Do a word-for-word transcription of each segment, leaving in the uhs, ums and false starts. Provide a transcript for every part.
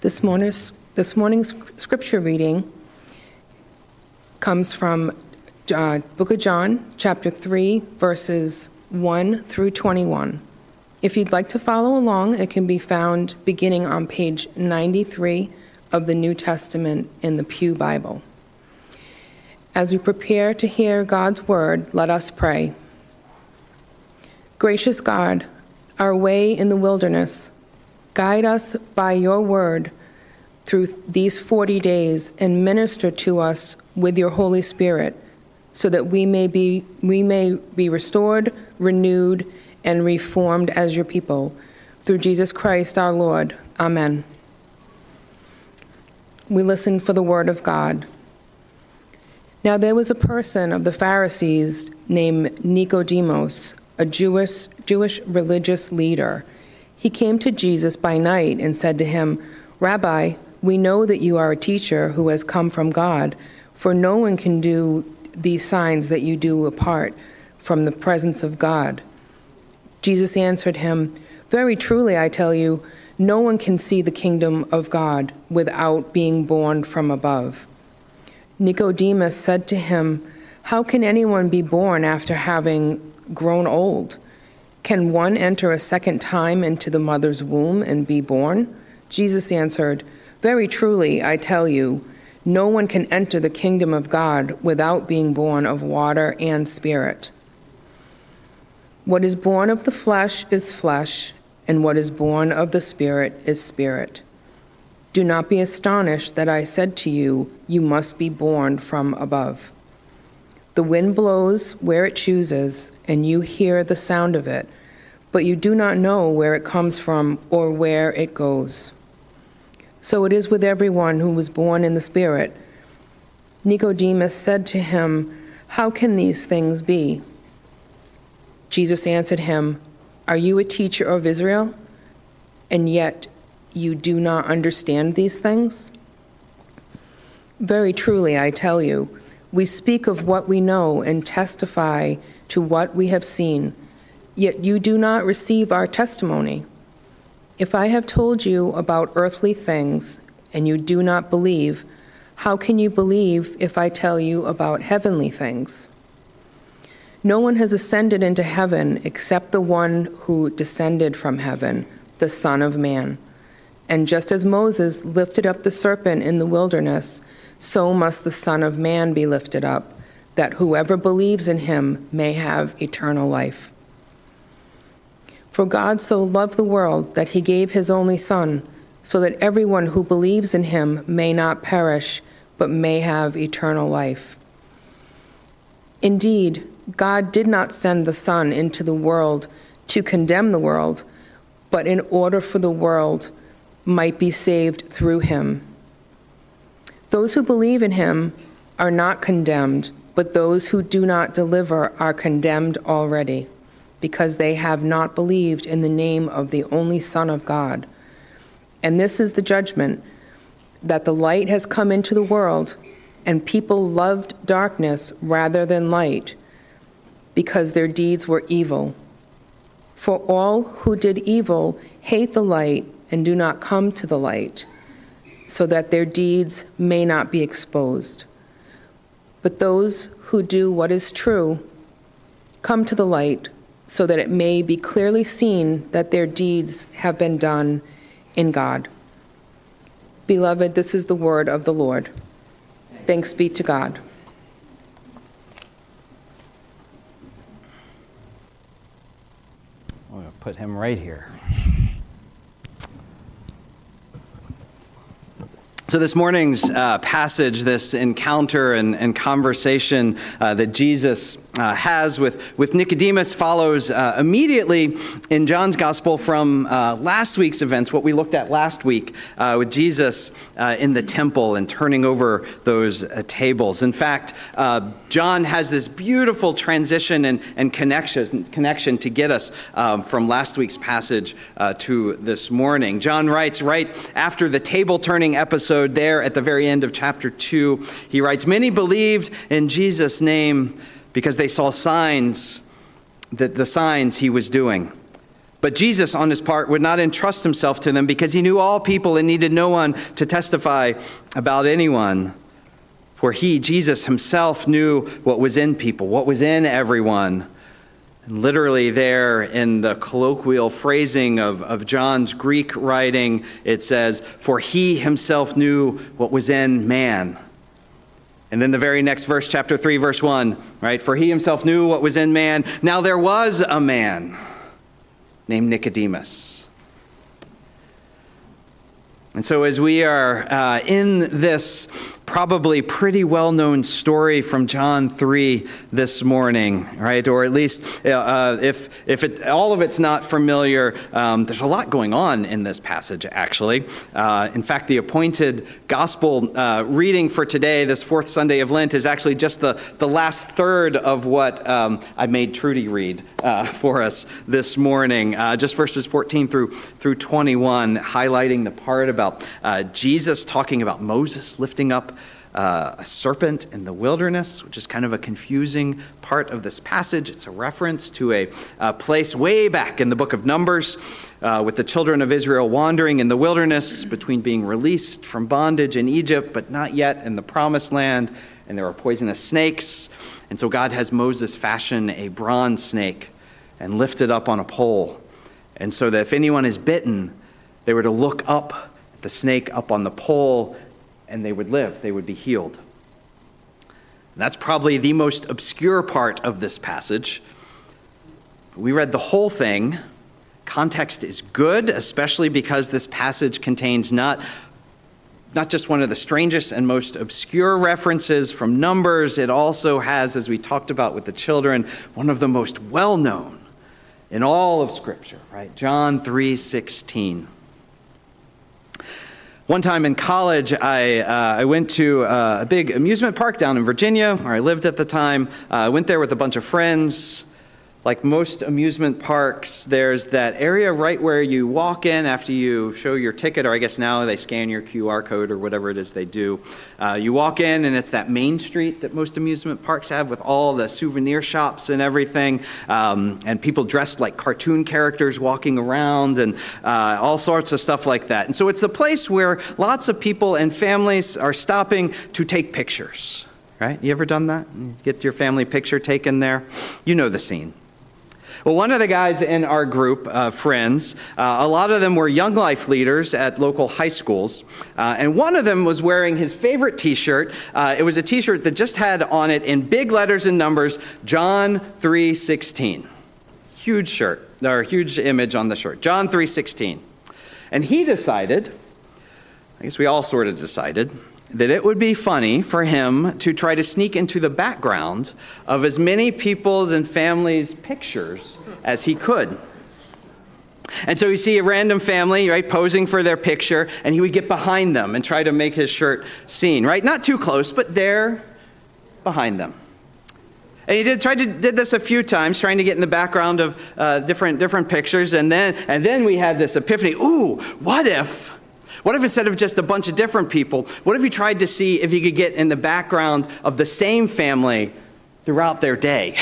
This morning's, this morning's scripture reading comes from uh, Book of John, chapter three, verses one through twenty-one. If you'd like to follow along, it can be found beginning on page ninety-three of the New Testament in the Pew Bible. As we prepare to hear God's word, let us pray. Gracious God, our way in the wilderness, guide us by your word through these forty days and minister to us with your Holy Spirit so that we may be we may be restored, renewed, and reformed as your people. Through Jesus Christ our Lord. Amen. We listen for the word of God. Now there was a person of the Pharisees named Nicodemus, a Jewish Jewish religious leader. He came to Jesus by night and said to him, "Rabbi, we know that you are a teacher who has come from God, for no one can do these signs that you do apart from the presence of God." Jesus answered him, "Very truly I tell you, no one can see the kingdom of God without being born from above." Nicodemus said to him, "How can anyone be born after having grown old? Can one enter a second time into the mother's womb and be born?" Jesus answered, "Very truly, I tell you, no one can enter the kingdom of God without being born of water and spirit. What is born of the flesh is flesh, and what is born of the Spirit is spirit. Do not be astonished that I said to you, you must be born from above. The wind blows where it chooses, and you hear the sound of it, but you do not know where it comes from or where it goes. So it is with everyone who was born in the Spirit." Nicodemus said to him, "How can these things be?" Jesus answered him, "Are you a teacher of Israel, and yet you do not understand these things? Very truly, I tell you, we speak of what we know and testify to what we have seen, yet you do not receive our testimony. If I have told you about earthly things and you do not believe, how can you believe if I tell you about heavenly things? No one has ascended into heaven except the one who descended from heaven, the Son of Man. And just as Moses lifted up the serpent in the wilderness, so must the Son of Man be lifted up, that whoever believes in him may have eternal life. For God so loved the world that he gave his only Son, so that everyone who believes in him may not perish, but may have eternal life. Indeed, God did not send the Son into the world to condemn the world, but in order for the world might be saved through him. Those who believe in him are not condemned, but those who do not deliver are condemned already, because they have not believed in the name of the only Son of God. And this is the judgment, that the light has come into the world, and people loved darkness rather than light, because their deeds were evil. For all who did evil hate the light and do not come to the light, so that their deeds may not be exposed. But those who do what is true come to the light, so that it may be clearly seen that their deeds have been done in God. Beloved, this is the word of the Lord. Thanks be to God. I'm going to put him right here. So this morning's uh, passage, this encounter and, and conversation uh, that Jesus uh, has with, with Nicodemus follows uh, immediately in John's gospel from uh, last week's events, what we looked at last week uh, with Jesus uh, in the temple and turning over those uh, tables. In fact, uh, John has this beautiful transition and, and connection, connection to get us um, from last week's passage uh, to this morning. John writes right after the table turning episode there at the very end of chapter two, he writes, "Many believed in Jesus' name because they saw signs, that the signs he was doing. But Jesus, on his part, would not entrust himself to them because he knew all people and needed no one to testify about anyone. For he, Jesus himself, knew what was in people, what was in everyone. And literally there in the colloquial phrasing of, of John's Greek writing, it says, for he himself knew what was in man. And then the very next verse, chapter three, verse one, right? For he himself knew what was in man. Now there was a man named Nicodemus. And so as we are uh, in this probably pretty well-known story from John three this morning, right? Or at least uh, if if it, all of it's not familiar, um, there's a lot going on in this passage, actually. Uh, in fact, the appointed gospel uh, reading for today, this fourth Sunday of Lent, is actually just the, the last third of what um, I made Trudy read uh, for us this morning, uh, just verses fourteen through, through twenty-one, highlighting the part about uh, Jesus talking about Moses lifting up Uh, a serpent in the wilderness, which is kind of a confusing part of this passage. It's a reference to a, a place way back in the book of Numbers uh, with the children of Israel wandering in the wilderness between being released from bondage in Egypt, but not yet in the promised land, and there are poisonous snakes. And so God has Moses fashion a bronze snake and lift it up on a pole. And so that if anyone is bitten, they were to look up at the snake up on the pole, and they would live, they would be healed. And that's probably the most obscure part of this passage. We read the whole thing. Context is good, especially because this passage contains not, not just one of the strangest and most obscure references from Numbers, it also has, as we talked about with the children, one of the most well-known in all of Scripture, right? John three sixteen. One time in college, I uh, I went to uh, a big amusement park down in Virginia, where I lived at the time. Uh, I went there with a bunch of friends. Like most amusement parks, there's that area right where you walk in after you show your ticket, or I guess now they scan your Q R code or whatever it is they do. Uh, you walk in, and it's that main street that most amusement parks have with all the souvenir shops and everything, um, and people dressed like cartoon characters walking around, and uh, all sorts of stuff like that. And so it's the place where lots of people and families are stopping to take pictures, right? You ever done that? Get your family picture taken there? You know the scene. Well, one of the guys in our group, uh, friends, uh, a lot of them were young life leaders at local high schools, uh, and one of them was wearing his favorite T-shirt. Uh, it was a T-shirt that just had on it in big letters and numbers, John three sixteen. Huge shirt, or huge image on the shirt, John three sixteen. And he decided, I guess we all sort of decided, that it would be funny for him to try to sneak into the background of as many people's and families' pictures as he could. And so you see a random family, right, posing for their picture, and he would get behind them and try to make his shirt seen, right? Not too close, but there behind them. And he did tried to did this a few times, trying to get in the background of uh, different different pictures, and then and then we had this epiphany. Ooh, what if? What if instead of just a bunch of different people, what if he tried to see if he could get in the background of the same family throughout their day?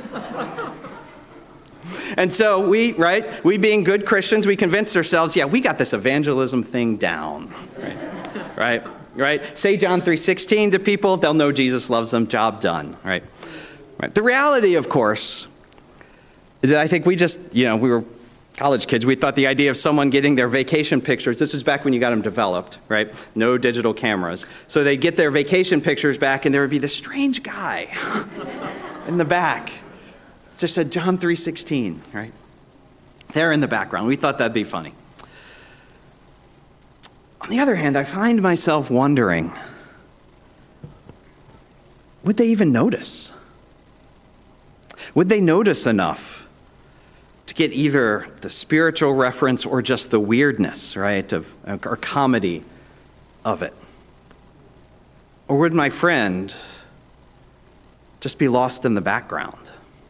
And so we, right, we being good Christians, we convinced ourselves, yeah, we got this evangelism thing down, right? Right, right? Say John three sixteen to people, they'll know Jesus loves them, job done, right? Right. The reality, of course, is that I think we just, you know, we were college kids, we thought the idea of someone getting their vacation pictures, this was back when you got them developed, right? No digital cameras. So they'd get their vacation pictures back, and there would be this strange guy in the back. It just said John three sixteen, right? There in the background. We thought that'd be funny. On the other hand, I find myself wondering, would they even notice? Would they notice enough to get either the spiritual reference or just the weirdness, right, of or comedy of it? Or would my friend just be lost in the background?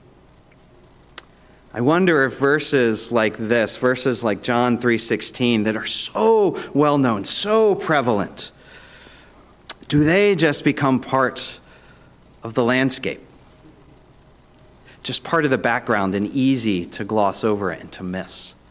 I wonder if verses like this, verses like John three sixteen, that are so well known, so prevalent, do they just become part of the landscape? Just part of the background and easy to gloss over and to miss.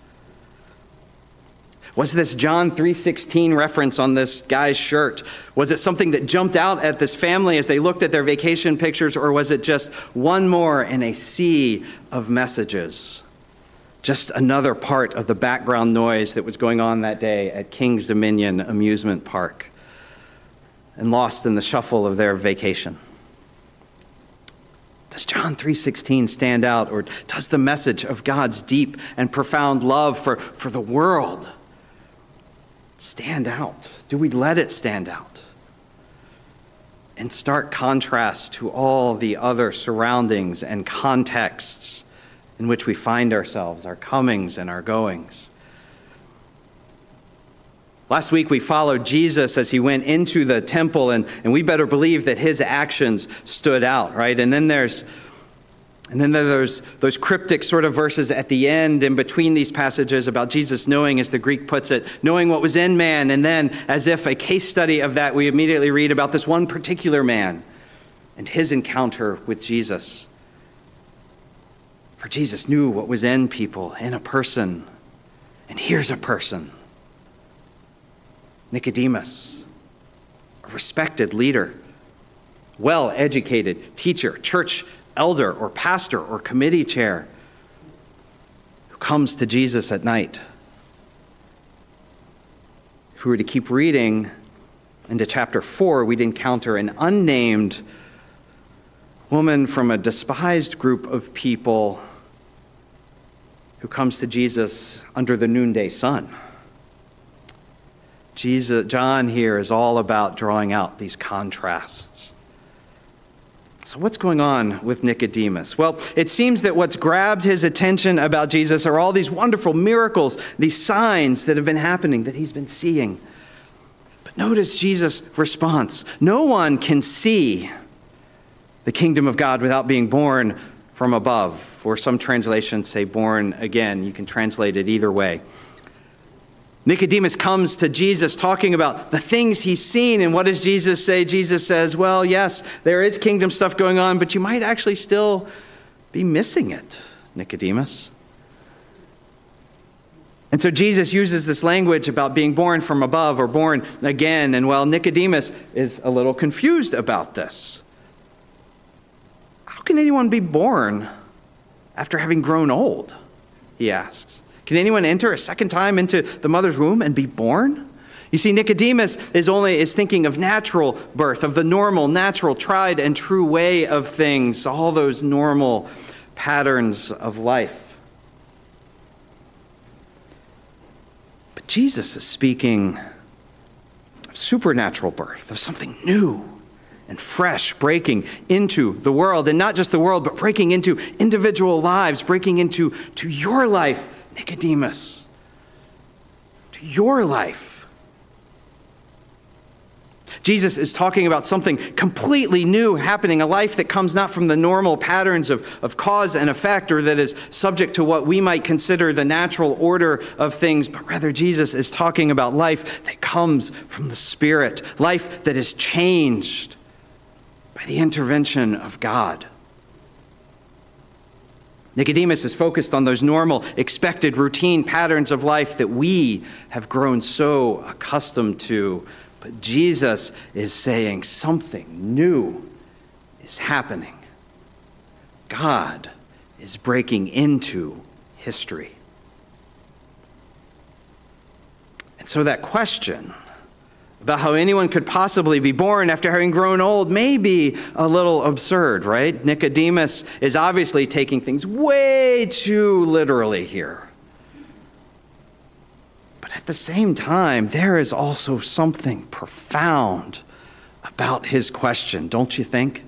Was this John three sixteen reference on this guy's shirt? Was it something that jumped out at this family as they looked at their vacation pictures, or was it just one more in a sea of messages? Just another part of the background noise that was going on that day at King's Dominion Amusement Park and lost in the shuffle of their vacation. Does John three sixteen stand out, or does the message of God's deep and profound love for, for the world stand out? Do we let it stand out? In stark contrast to all the other surroundings and contexts in which we find ourselves, our comings and our goings. Last week we followed Jesus as he went into the temple, and, and we better believe that his actions stood out, right? And then there's and then there's those cryptic sort of verses at the end in between these passages about Jesus knowing, as the Greek puts it, knowing what was in man, and then as if a case study of that, we immediately read about this one particular man and his encounter with Jesus. For Jesus knew what was in people, in a person, and here's a person. Nicodemus, a respected leader, well-educated teacher, church elder or pastor or committee chair, who comes to Jesus at night. If we were to keep reading into chapter four, we'd encounter an unnamed woman from a despised group of people who comes to Jesus under the noonday sun. Jesus, John here is all about drawing out these contrasts. So what's going on with Nicodemus? Well, it seems that what's grabbed his attention about Jesus are all these wonderful miracles, these signs that have been happening, that he's been seeing. But notice Jesus' response. No one can see the kingdom of God without being born from above. Or some translations say born again. You can translate it either way. Nicodemus comes to Jesus talking about the things he's seen. And what does Jesus say? Jesus says, well, yes, there is kingdom stuff going on, but you might actually still be missing it, Nicodemus. And so Jesus uses this language about being born from above or born again. And well, Nicodemus is a little confused about this. How can anyone be born after having grown old? He asks. Can anyone enter a second time into the mother's womb and be born? You see, Nicodemus is only is thinking of natural birth, of the normal, natural, tried and true way of things, all those normal patterns of life. But Jesus is speaking of supernatural birth, of something new and fresh breaking into the world, and not just the world, but breaking into individual lives, breaking into to your life, Nicodemus, to your life. Jesus is talking about something completely new happening, a life that comes not from the normal patterns of, of cause and effect, or that is subject to what we might consider the natural order of things, but rather Jesus is talking about life that comes from the Spirit, life that is changed by the intervention of God. Nicodemus is focused on those normal, expected, routine patterns of life that we have grown so accustomed to. But Jesus is saying something new is happening. God is breaking into history. And so that question about how anyone could possibly be born after having grown old may be a little absurd, right? Nicodemus is obviously taking things way too literally here. But at the same time, there is also something profound about his question, don't you think?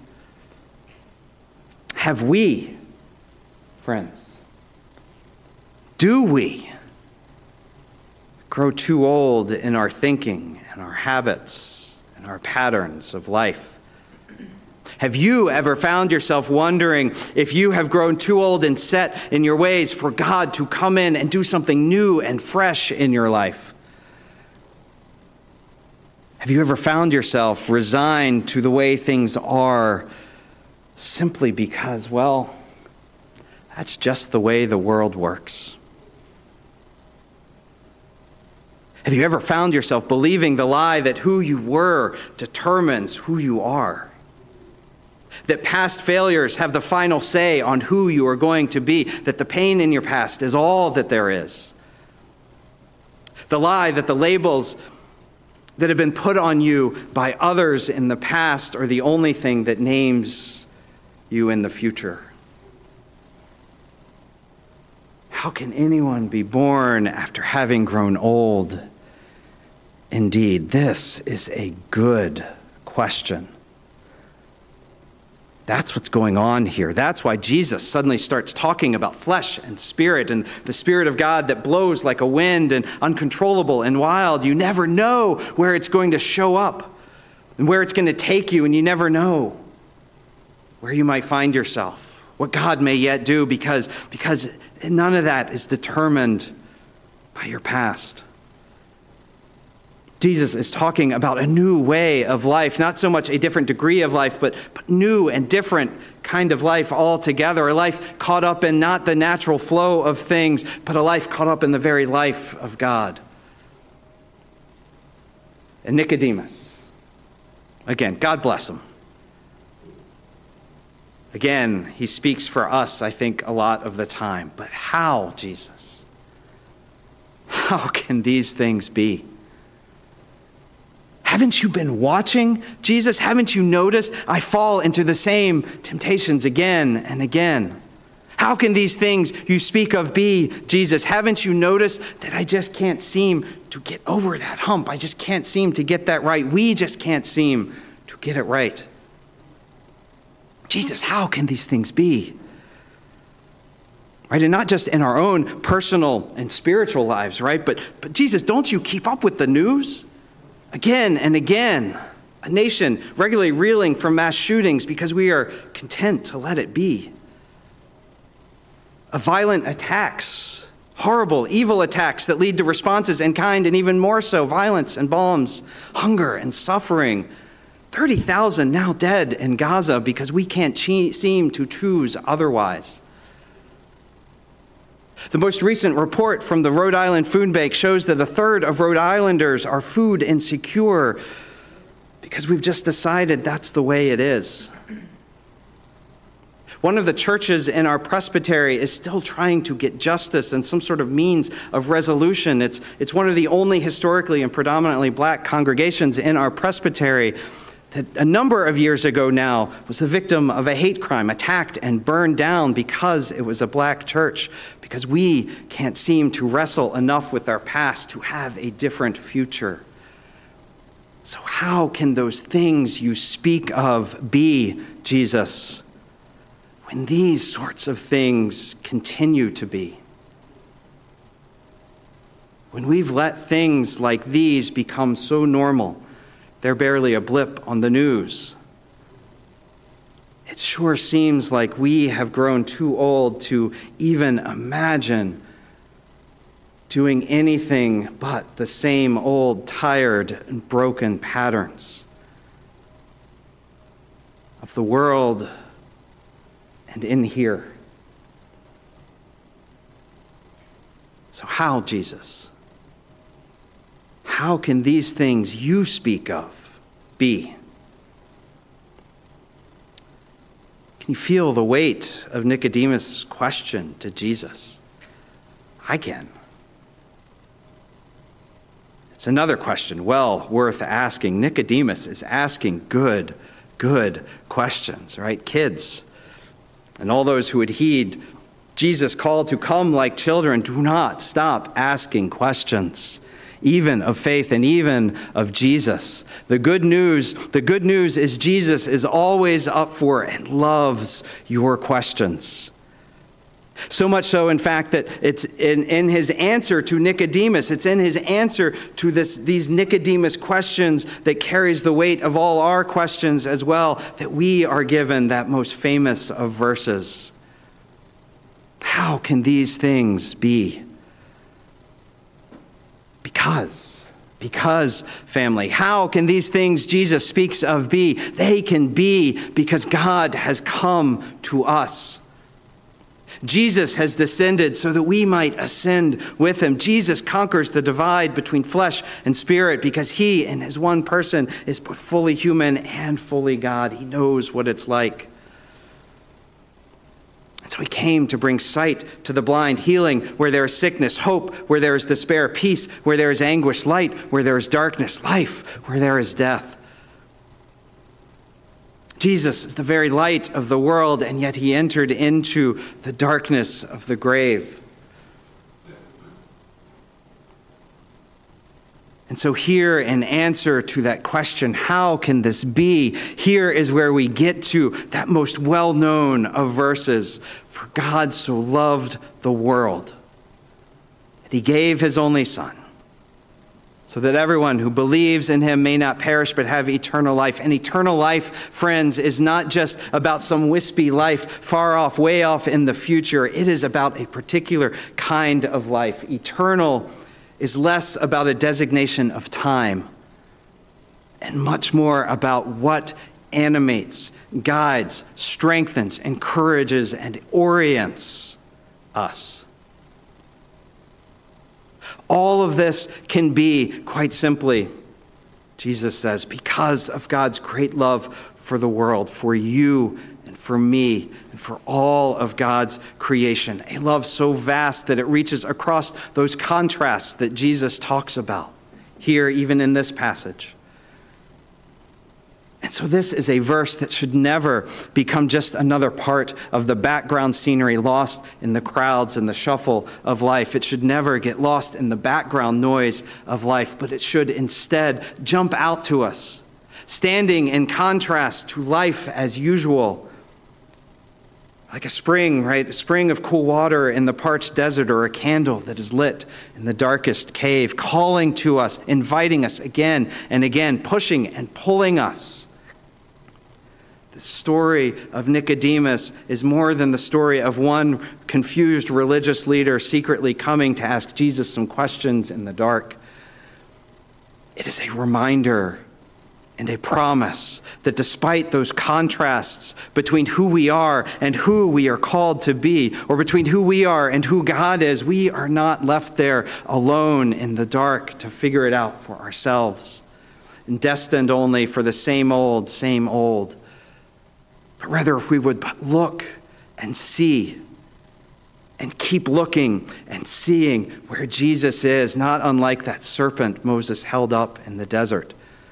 Have we, friends, do we grow too old in our thinking and our habits and our patterns of life? Have you ever found yourself wondering if you have grown too old and set in your ways for God to come in and do something new and fresh in your life? Have you ever found yourself resigned to the way things are simply because, well, that's just the way the world works? Have you ever found yourself believing the lie that who you were determines who you are? That past failures have the final say on who you are going to be? That the pain in your past is all that there is? The lie that the labels that have been put on you by others in the past are the only thing that names you in the future? How can anyone be born after having grown old? Indeed, this is a good question. That's what's going on here. That's why Jesus suddenly starts talking about flesh and spirit and the Spirit of God that blows like a wind and uncontrollable and wild. You never know where it's going to show up and where it's going to take you, and you never know where you might find yourself, what God may yet do, because, because none of that is determined by your past. Jesus is talking about a new way of life, not so much a different degree of life, but, but new and different kind of life altogether. A life caught up in not the natural flow of things, but a life caught up in the very life of God. And Nicodemus, again, God bless him. Again, he speaks for us, I think, a lot of the time. But how, Jesus? How can these things be? Haven't you been watching, Jesus? Haven't you noticed I fall into the same temptations again and again? How can these things you speak of be, Jesus? Haven't you noticed that I just can't seem to get over that hump? I just can't seem to get that right. We just can't seem to get it right. Jesus, how can these things be? Right? And not just in our own personal and spiritual lives, right? But, but Jesus, don't you keep up with the news? Again and again, a nation regularly reeling from mass shootings because we are content to let it be. A violent attacks, horrible, evil attacks that lead to responses in kind, and even more so, violence and bombs, hunger and suffering. thirty thousand now dead in Gaza because we can't che- seem to choose otherwise. The most recent report from the Rhode Island Food Bank shows that a third of Rhode Islanders are food insecure because we've just decided that's the way it is. One of the churches in our presbytery is still trying to get justice and some sort of means of resolution. It's, it's one of the only historically and predominantly black congregations in our presbytery that a number of years ago now was the victim of a hate crime, attacked and burned down because it was a black church, because we can't seem to wrestle enough with our past to have a different future. So how can those things you speak of be, Jesus, when these sorts of things continue to be? When we've let things like these become so normal, they're barely a blip on the news. It sure seems like we have grown too old to even imagine doing anything but the same old tired and broken patterns of the world and in here. So how, Jesus? How can these things you speak of be? Can you feel the weight of Nicodemus' question to Jesus? I can. It's another question well worth asking. Nicodemus is asking good, good questions, right? Kids and all those who would heed Jesus' call to come like children, do not stop asking questions, even of faith and even of Jesus. The good news, the good news is Jesus is always up for and loves your questions. So much so, in fact, that it's in, in his answer to Nicodemus, it's in his answer to this, these Nicodemus questions that carries the weight of all our questions as well, that we are given that most famous of verses. How can these things be? Because, because, family, how can these things Jesus speaks of be? They can be because God has come to us. Jesus has descended so that we might ascend with him. Jesus conquers the divide between flesh and spirit because he, in his one person, is both fully human and fully God. He knows what it's like. And so he came to bring sight to the blind, healing where there is sickness, hope where there is despair, peace where there is anguish, light where there is darkness, life where there is death. Jesus is the very light of the world, and yet he entered into the darkness of the grave. And so here, in answer to that question, how can this be? Here is where we get to that most well-known of verses. For God so loved the world that he gave his only Son, so that everyone who believes in him may not perish but have eternal life. And eternal life, friends, is not just about some wispy life far off, way off in the future. It is about a particular kind of life. Eternal is less about a designation of time and much more about what animates, guides, strengthens, encourages, and orients us. All of this can be, quite simply, Jesus says, because of God's great love for the world, for you and for me, and for all of God's creation. A love so vast that it reaches across those contrasts that Jesus talks about here, even in this passage. And so this is a verse that should never become just another part of the background scenery lost in the crowds and the shuffle of life. It should never get lost in the background noise of life, but it should instead jump out to us, standing in contrast to life as usual. Like a spring, right? A spring of cool water in the parched desert, or a candle that is lit in the darkest cave, calling to us, inviting us again and again, pushing and pulling us. The story of Nicodemus is more than the story of one confused religious leader secretly coming to ask Jesus some questions in the dark. It is a reminder and a promise that despite those contrasts between who we are and who we are called to be, or between who we are and who God is, we are not left there alone in the dark to figure it out for ourselves, and destined only for the same old, same old. But rather, if we would but look and see and keep looking and seeing where Jesus is, not unlike that serpent Moses held up in the desert.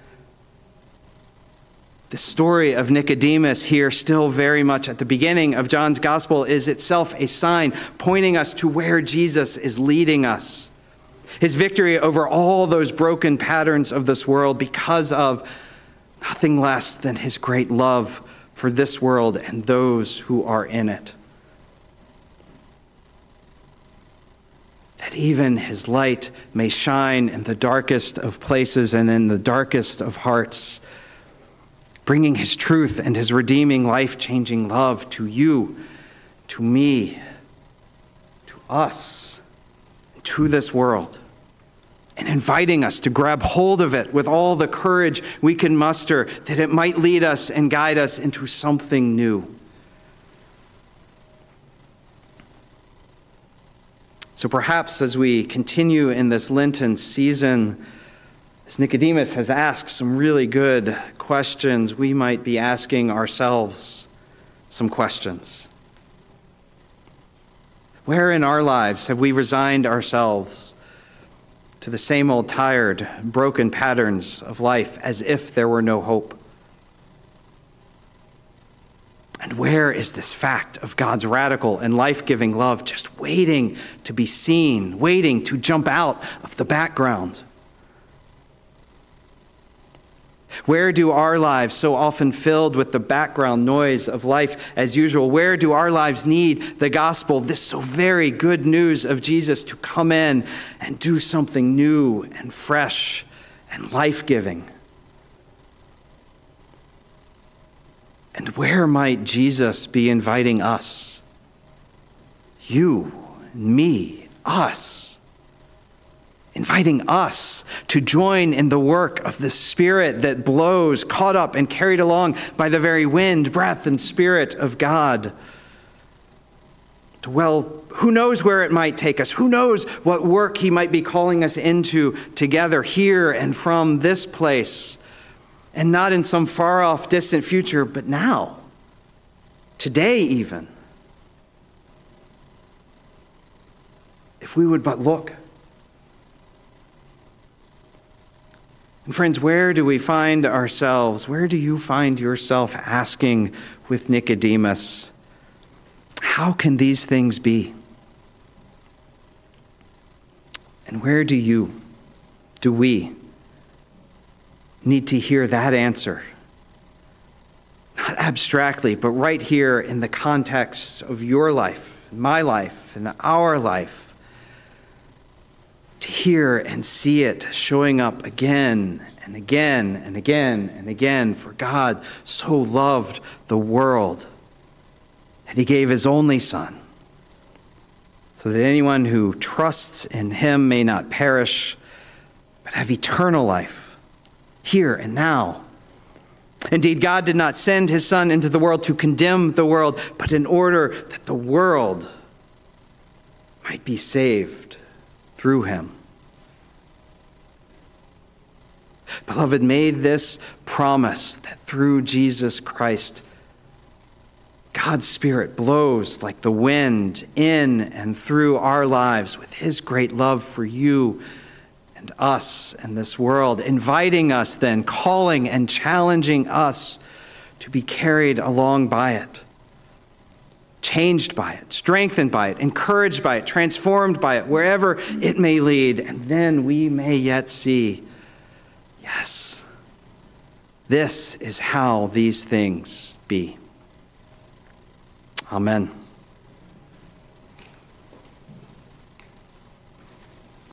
The story of Nicodemus here, still very much at the beginning of John's gospel, is itself a sign pointing us to where Jesus is leading us. His victory over all those broken patterns of this world because of nothing less than his great love for this world and those who are in it. That even his light may shine in the darkest of places and in the darkest of hearts, bringing his truth and his redeeming, life-changing love to you, to me, to us, to this world, and inviting us to grab hold of it with all the courage we can muster, that it might lead us and guide us into something new. So perhaps as we continue in this Lenten season, as Nicodemus has asked some really good questions, we might be asking ourselves some questions. Where in our lives have we resigned ourselves to the same old tired, broken patterns of life as if there were no hope? And where is this fact of God's radical and life-giving love just waiting to be seen, waiting to jump out of the background? Where do our lives, so often filled with the background noise of life as usual, where do our lives need the gospel, this so very good news of Jesus, to come in and do something new and fresh and life-giving? And where might Jesus be inviting us, you and me, us, inviting us to join in the work of the Spirit that blows, caught up and carried along by the very wind, breath, and Spirit of God, well, who knows where it might take us? Who knows what work he might be calling us into together here and from this place, and not in some far-off, distant future, but now, today even. If we would but look. And friends, where do we find ourselves? Where do you find yourself asking with Nicodemus, how can these things be? And where do you, do we, need to hear that answer? Not abstractly, but right here in the context of your life, my life, and our life. To hear and see it showing up again and again and again and again. For God so loved the world that he gave his only Son, so that anyone who trusts in him may not perish, but have eternal life, here and now. Indeed, God did not send his Son into the world to condemn the world, but in order that the world might be saved through him. Beloved, may this promise that through Jesus Christ, God's Spirit blows like the wind in and through our lives with his great love for you and us and this world, inviting us then, calling and challenging us to be carried along by it, changed by it, strengthened by it, encouraged by it, transformed by it, wherever it may lead. And then we may yet see, yes, this is how these things be. Amen.